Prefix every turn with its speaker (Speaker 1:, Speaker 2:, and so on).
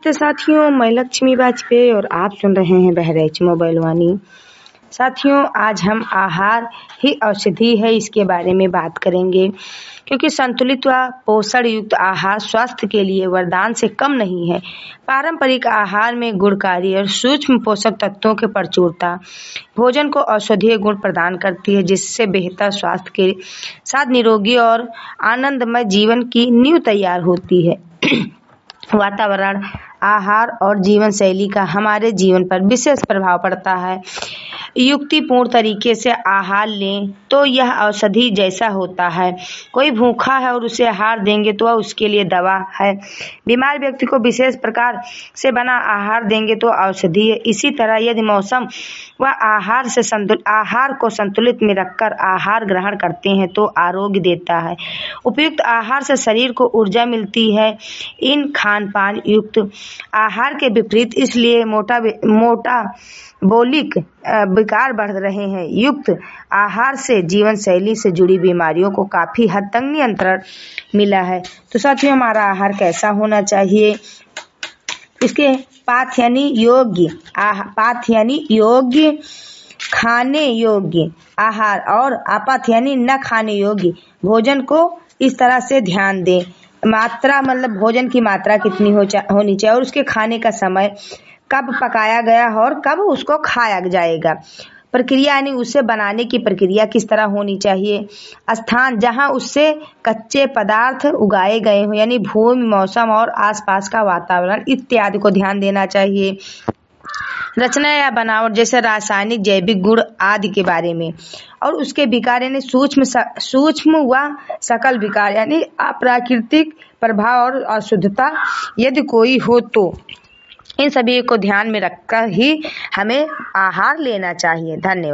Speaker 1: तो साथियों, मैं लक्ष्मी वाजपेयी और आप सुन रहे हैं बहरेच मोबाइल वाणी। साथियों, आज हम आहार ही औषधि है इसके बारे में बात करेंगे, क्योंकि संतुलित व पोषण युक्त आहार स्वास्थ्य के लिए वरदान से कम नहीं है। पारंपरिक आहार में गुणकारी और सूक्ष्म पोषक तत्वों की प्रचुरता भोजन को औषधीय गुण प्रदान करती है, जिससे बेहतर स्वास्थ्य के साथ निरोगी और आनंदमय जीवन की नींव तैयार होती है। वातावरण, आहार और जीवन शैली का हमारे जीवन पर विशेष प्रभाव पड़ता है। युक्तिपूर्ण तरीके से आहार लें तो यह औषधि जैसा होता है। कोई भूखा है और उसे आहार देंगे तो वह उसके लिए दवा है। बीमार व्यक्ति को विशेष प्रकार से बना आहार देंगे तो औषधि है। इसी तरह यदि मौसम व आहार को संतुलित में रखकर आहार ग्रहण करते हैं तो आरोग्य देता है। उपयुक्त आहार से शरीर को ऊर्जा मिलती है। इन खान-पान युक्त आहार के विपरीत इसलिए मेटाबॉलिक विकार बढ़ रहे हैं। युक्त आहार से जीवन शैली से जुड़ी बीमारियों को काफी हद तक नियंत्रण मिला है। तो साथियों, हमारा आहार कैसा होना चाहिए? इसके पाथ यानी योग्य, खाने योग्य आहार और आपात यानी न खाने योग्य भोजन को इस तरह से ध्यान दें। मात्रा मतलब भोजन की मात्रा कितनी होनी चाहिए और उसके खाने का समय, कब पकाया गया और कब उसको खाया जाएगा। प्रक्रिया यानी उसे बनाने की प्रक्रिया किस तरह होनी चाहिए। स्थान जहां उससे कच्चे पदार्थ उगाए गए हों यानी भूमि, मौसम और आसपास का वातावरण इत्यादि को ध्यान देना चाहिए। रचना या बनावट जैसे रासायनिक, जैविक गुण आदि के बारे में, और उसके विकार यानी सूक्ष्म व सकल विकार यानी अप्राकृतिक प्रभाव और अशुद्धता यदि कोई हो तो इन सभी को ध्यान में रखकर ही हमें आहार लेना चाहिए। धन्यवाद।